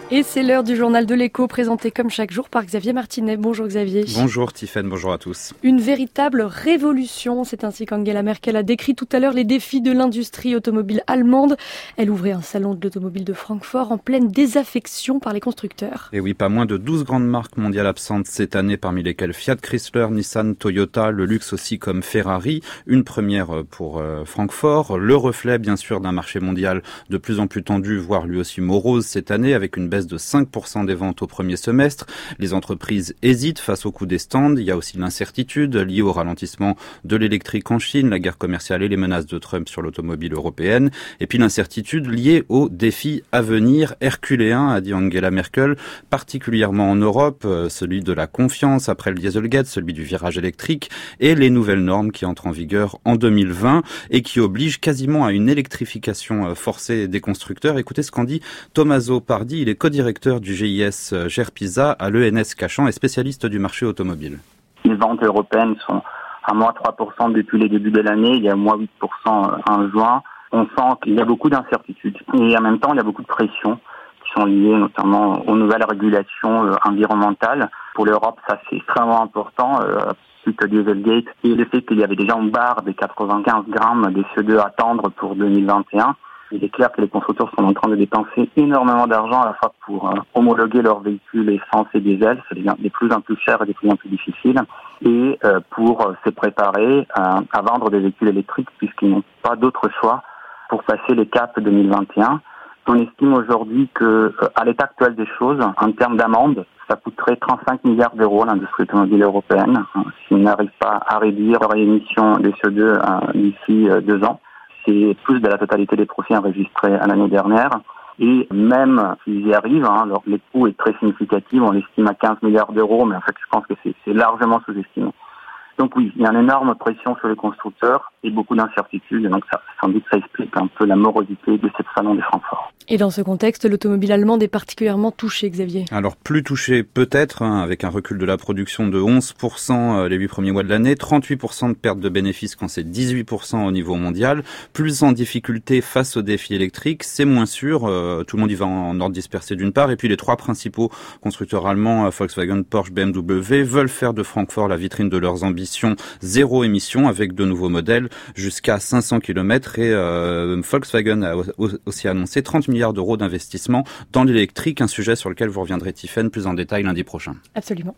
Et c'est l'heure du journal de l'écho présenté comme chaque jour par Xavier Martinet. Bonjour Xavier. Bonjour Tiffaine, bonjour à tous. Une véritable révolution, c'est ainsi qu'Angela Merkel a décrit tout à l'heure les défis de l'industrie automobile allemande. Elle ouvrait un salon de l'automobile de Francfort en pleine désaffection par les constructeurs. Et oui, pas moins de 12 grandes marques mondiales absentes cette année, parmi lesquelles Fiat Chrysler, Nissan, Toyota, le luxe aussi comme Ferrari. Une première pour Francfort, le reflet bien sûr d'un marché mondial de plus en plus tendu, voire lui aussi morose cette année, avec une baisse de 5% des ventes au premier semestre. Les entreprises hésitent face au coût des stands. Il y a aussi l'incertitude liée au ralentissement de l'électrique en Chine, la guerre commerciale et les menaces de Trump sur l'automobile européenne. Et puis l'incertitude liée aux défis à venir herculéens, a dit Angela Merkel, particulièrement en Europe, celui de la confiance après le Dieselgate, celui du virage électrique et les nouvelles normes qui entrent en vigueur en 2020 et qui obligent quasiment à une électrification forcée des constructeurs. Écoutez ce qu'en dit Tommaso Pardi, il est co-directeur du GIS GERPISA à l'ENS Cachan et spécialiste du marché automobile. Les ventes européennes sont à moins 3% depuis les débuts de l'année, il y a moins 8% en juin. On sent qu'il y a beaucoup d'incertitudes et en même temps il y a beaucoup de pression qui sont liées notamment aux nouvelles régulations environnementales. Pour l'Europe, ça c'est extrêmement important, suite au Dieselgate et le fait qu'il y avait déjà une barre des 95 grammes des CO2 à attendre pour 2021. Il est clair que les constructeurs sont en train de dépenser énormément d'argent à la fois pour homologuer leurs véhicules essence et diesel, c'est de plus en plus cher et de plus en plus difficile, et pour se préparer à vendre des véhicules électriques puisqu'ils n'ont pas d'autre choix pour passer les caps 2021. On estime aujourd'hui que, à l'état actuel des choses, en termes d'amende, ça coûterait 35 milliards d'euros à l'industrie automobile européenne s'ils n'arrivent pas à réduire leur émission de CO2 d'ici 2 ans. C'est plus de la totalité des profits enregistrés à l'année dernière. Et même s'ils y arrivent, alors les coûts est très significatif, on l'estime à 15 milliards d'euros, mais en fait je pense que c'est largement sous-estimé. Donc oui, il y a une énorme pression sur les constructeurs et beaucoup d'incertitudes, et donc sans doute ça explique un peu la morosité de cette salon de Francfort. Et dans ce contexte, l'automobile allemande est particulièrement touchée, Xavier. Alors plus touchée peut-être, avec un recul de la production de 11% les 8 premiers mois de l'année, 38% de perte de bénéfices quand c'est 18% au niveau mondial, plus en difficulté face aux défis électriques, c'est moins sûr, tout le monde y va en ordre dispersé d'une part, et puis les 3 principaux constructeurs allemands, Volkswagen, Porsche, BMW, veulent faire de Francfort la vitrine de leurs ambitions zéro émission avec de nouveaux modèles jusqu'à 500 km et Volkswagen a aussi annoncé 30 milliards d'euros d'investissement dans l'électrique, un sujet sur lequel vous reviendrez Tiffaine plus en détail lundi prochain. Absolument.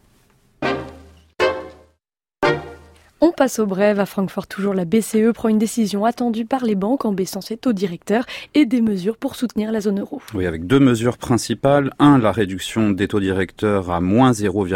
On passe au brève. À Francfort, toujours la BCE prend une décision attendue par les banques en baissant ses taux directeurs et des mesures pour soutenir la zone euro. Oui, avec 2 mesures principales. 1, la réduction des taux directeurs à moins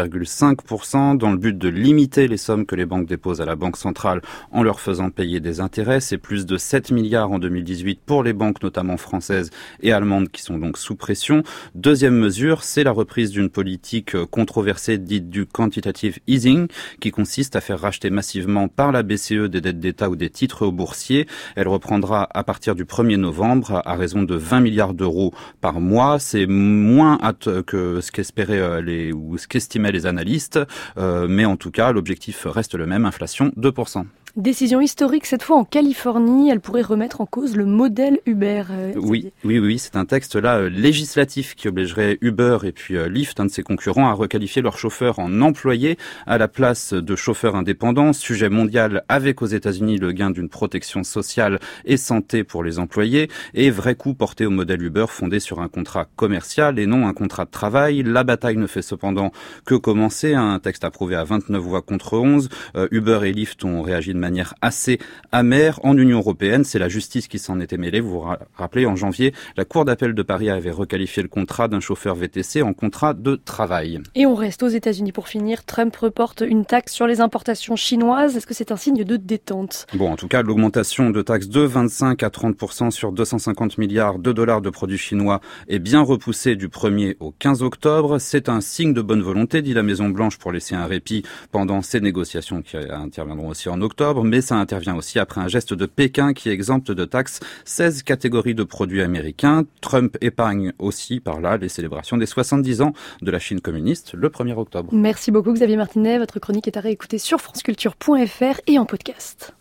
0,5% dans le but de limiter les sommes que les banques déposent à la Banque centrale en leur faisant payer des intérêts. C'est plus de 7 milliards en 2018 pour les banques, notamment françaises et allemandes, qui sont donc sous pression. Deuxième mesure, c'est la reprise d'une politique controversée dite du quantitative easing, qui consiste à faire racheter massivement par la BCE des dettes d'État ou des titres boursiers. Elle reprendra à partir du 1er novembre à raison de 20 milliards d'euros par mois. C'est moins que ce qu'espéraient ou ce qu'estimaient les analystes, mais en tout cas, l'objectif reste le même, inflation 2%. Décision historique, cette fois en Californie, elle pourrait remettre en cause le modèle Uber. Oui, c'est un texte là législatif qui obligerait Uber et puis Lyft, un de ses concurrents, à requalifier leurs chauffeurs en employés à la place de chauffeurs indépendants. Sujet mondial avec aux États-Unis le gain d'une protection sociale et santé pour les employés et vrai coup porté au modèle Uber fondé sur un contrat commercial et non un contrat de travail. La bataille ne fait cependant que commencer. Un texte approuvé à 29 voix contre 11. Uber et Lyft ont réagi de manière assez amère. En Union européenne, c'est la justice qui s'en était mêlée. Vous vous rappelez, en janvier, la Cour d'appel de Paris avait requalifié le contrat d'un chauffeur VTC en contrat de travail. Et on reste aux États-Unis pour finir. Trump reporte une taxe sur les importations chinoises. Est-ce que c'est un signe de détente ? Bon, en tout cas, l'augmentation de taxes de 25 à 30% sur 250 milliards de dollars de produits chinois est bien repoussée du 1er au 15 octobre. C'est un signe de bonne volonté, dit la Maison-Blanche, pour laisser un répit pendant ces négociations qui interviendront aussi en octobre. Mais ça intervient aussi après un geste de Pékin qui exempte de taxes 16 catégories de produits américains. Trump épargne aussi par là les célébrations des 70 ans de la Chine communiste le 1er octobre. Merci beaucoup Xavier Martinet. Votre chronique est à réécouter sur franceculture.fr et en podcast.